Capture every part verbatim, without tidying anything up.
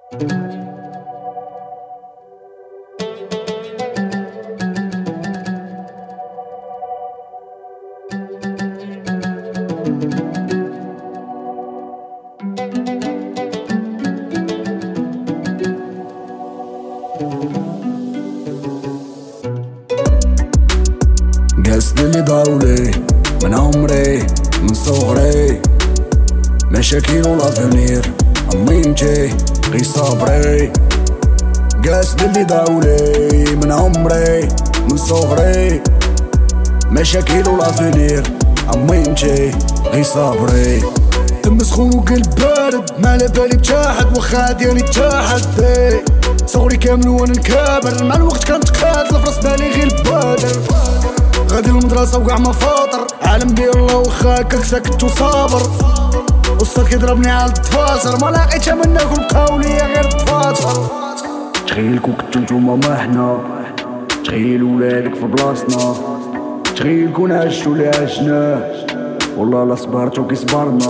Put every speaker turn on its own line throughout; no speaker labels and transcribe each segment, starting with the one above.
قصد اللي ضاولي من عمري من صغري، مشاكل والافونير امي نجي غي صبري. قصد اللي ضاولي من عمري من صغري، مشاكل والافونير امي نجي غي صبري. دم سخون وقلب بارد ما على بالي بتاحد واخا ديالي تاحد بي صغري كامل وانا نكابر، مع الوقت كنتقاتل في راس بالي غير البادر. غادي للمدرسة وقع ما فاطر، عالم ديال الله واخا هكاك ساكت وصابر. وصل كيضربني على التفاصر، ما لاقيتها منك وبقاو ليا غير التفاصر.
تخيلكو كنتو نتوما ما حنا، تخيل ولادك في بلاصتنا، تخيلكو عشتو اللي عشناه والله لا صبرتو كي صبرنا.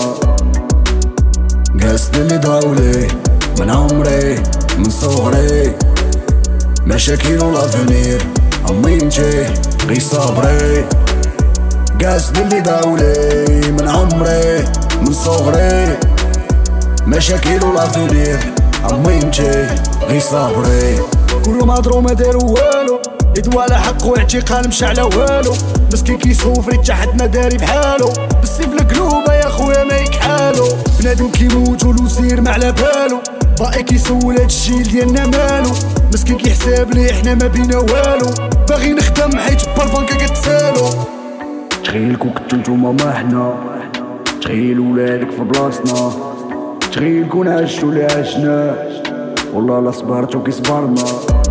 قصد اللي ضاولي من عمري من صغري، مشاكل والافونير امي نجي غي صبري. قصد اللي ضاولي من عمري من صغري، مشاكل والافونير امي نجي غي صبري.
كلهم هضرو ما دارو والو، يدوى على حق واعتقال مشى على والو. مسكين كيسوفري حتى حد ما داري بحالو، بالسيف القلوبة يا خويا ما يكحالو. بنادم كيموت والوزير ما على بالو، باقي كيسول هادشي ديالنا مالو. مسكين كيحساب لي حنا ما بينا والو، باغي نخدم حيت بالبنكة كتسالو.
تخيلكو كنتو نتوما ما حنا، تخيل ولادك في بلاصتنا، تخيلكو عشتو اللي عشناه والله لا صبرتو كي صبرنا.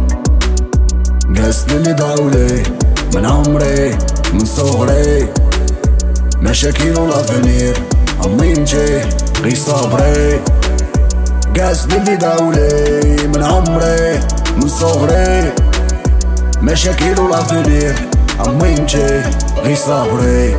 قصد اللي ضاولي من عمري من صغري، مشاكل والافونير امي نجي غي صبري. قصد اللي ضاولي من عمري من صغري، مشاكل والافونير امي نجي غي صبري.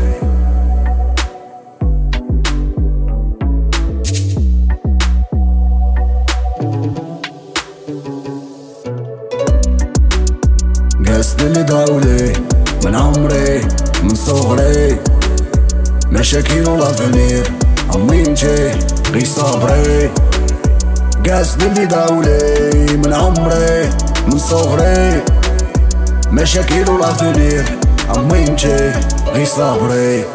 قصد اللي ضاولي من عمري من صغري، مشاكل والافونير امي نجي غي صبري. قصد اللي ضاولي من عمري من صغري، مشاكل والافونير امي نجي غي صبري.